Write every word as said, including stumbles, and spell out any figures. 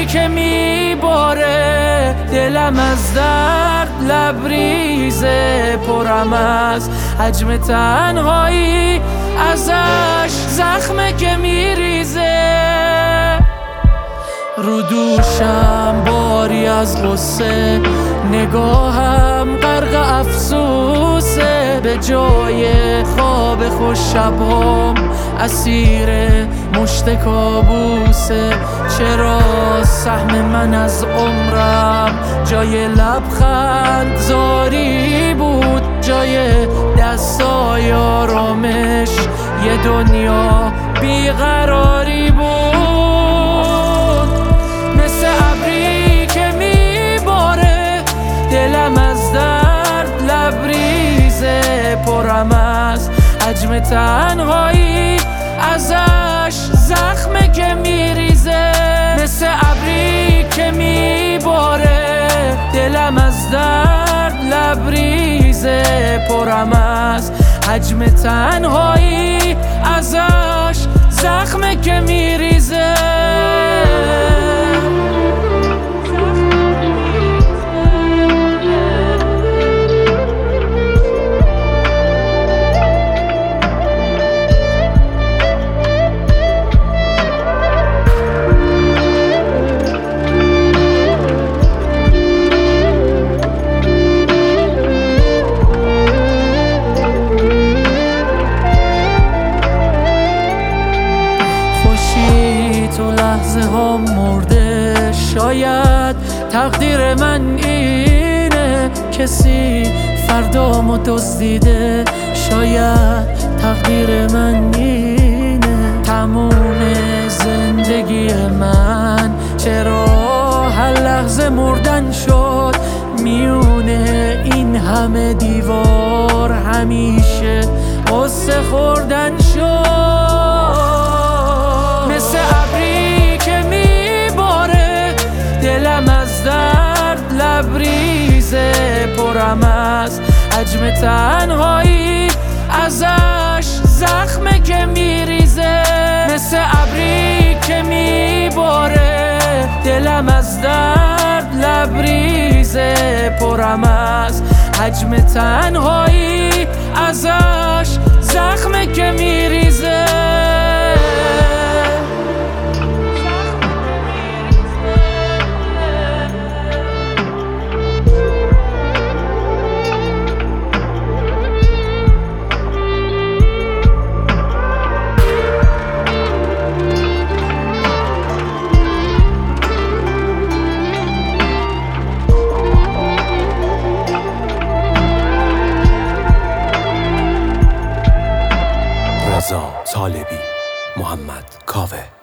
که میباره، دلم از درد لبریزه، پرم از حجم تنهایی، ازش زخمه که میریزه. رو دوشم باری از غصه، نگاهم غرق افسوسه، به جای خواب خوش شبام اسیر مشت کابوسه. چرا سهم من از عمرم جای لبخند زاری بود، جای دستای آرامش یه دنیا بیقراری بود. مثل ابری که میباره، دلم از درد لبریزه، پرم از حجم تنهایی، ازش زخمه که میریزه. مثل ابری که میباره، دلم از درد لبریزه، پرم از حجم تنهایی، ازش زخمه که میریزه. تو لحظه ها مرده، شاید تقدیر من اینه، کسی فردامو دزدیده، شاید تقدیر من اینه. تموم زندگی من چرا هر لحظه مردن شد، میونه این همه دیوار همیشه قصه خوردن شد. مثل ابری که میباره، دلم از درد لبریزه، پرم از حجم تنهایی، ازش زخمه که میریزه. مثل ابری که میباره، دلم از درد لبریزه، پرم از حجم تنهایی، ازش زخمه که میریزه. رضا طالبی، محمد کاوه.